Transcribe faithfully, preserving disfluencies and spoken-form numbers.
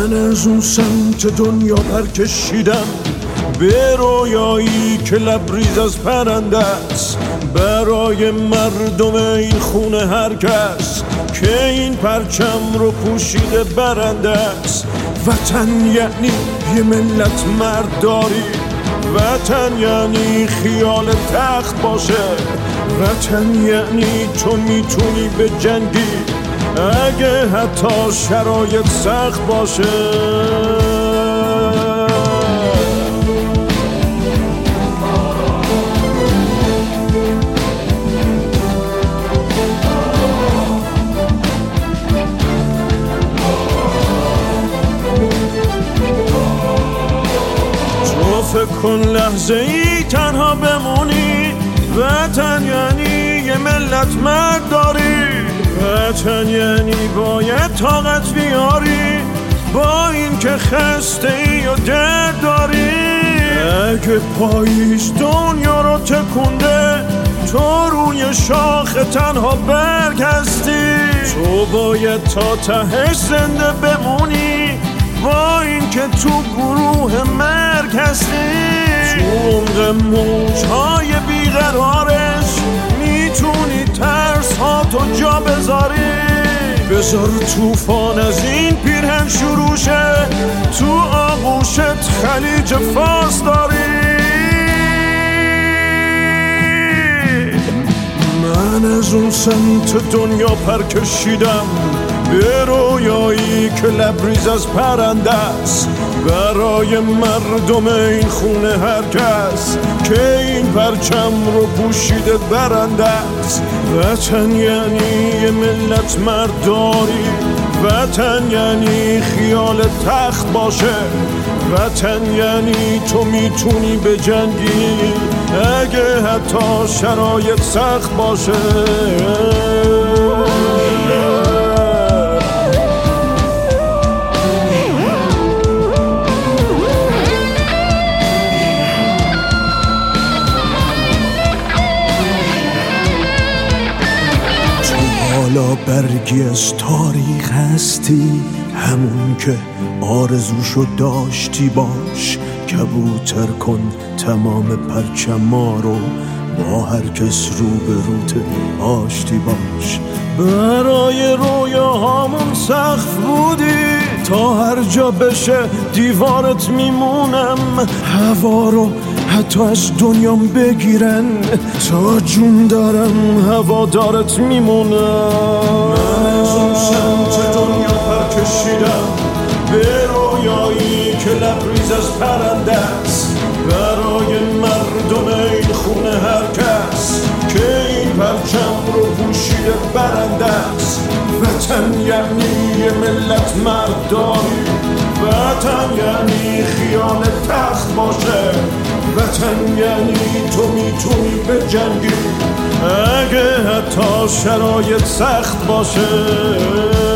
من از اون سمت دنیا پر کشیدم به رویایی که لبریز از پرنده است، برای مردم این خونه هر کس که این پرچم رو پوشیده برنده است. وطن یعنی یه ملت مردداری، وطن یعنی خیال تخت باشه، وطن یعنی تو میتونی به جنگی اگه حتی شرایط سخت باشه. تو فکر کن لحظه ای تنها بمونی، وطن یعنی یه ملت مردداری، وطن یعنی باید طاقت بیاری با این که خسته ای و درد داری. اگه پاییز دنیا رو تکونده تو روی شاخ تنها برگ هستی، تو باید تا تهش زنده بمونی با این که تو گروه مرگ هستی. تو عمق موجهای بیقرارش میتونی ترس ها تو جا بذاری، بذار توفان از این پیرهن شروع شه، تو آغوشت خلیج فارس داری. من از اون سمت دنیا پر کشیدم به رویایی که لبریز از پرنده است، برای مردم این خونه هر کس که این پرچم رو پوشیده برنده است. وطن یعنی یه ملت مردداری، وطن یعنی خیال تخت باشه، وطن یعنی تو میتونی به جنگی اگه حتی شرایط سخت باشه. حالا برگی از تاریخ هستی، همون که آرزوشو داشتی باش، کبوتر کن تمام پرچما رو با هر کس رو به روت آشتی باش. برای رویاهامون سقف بودی، تا هر جا بشه دیوارت میمونم، هوا رو حتی از دنیام بگیرن تا جون دارم هوادارت میمونم. من از اون سمت دنیا پر کشیدم به رویایی که لبریز از پرنده است، برای مردم این خونه هر کس که این پرچم رو پوشیده برنده است. وطن یعنی یه ملت مردداری، وطن یعنی خیال تخت باشه، وطن یعنی تو میتونی به جنگی اگه حتی شرایط سخت باشه.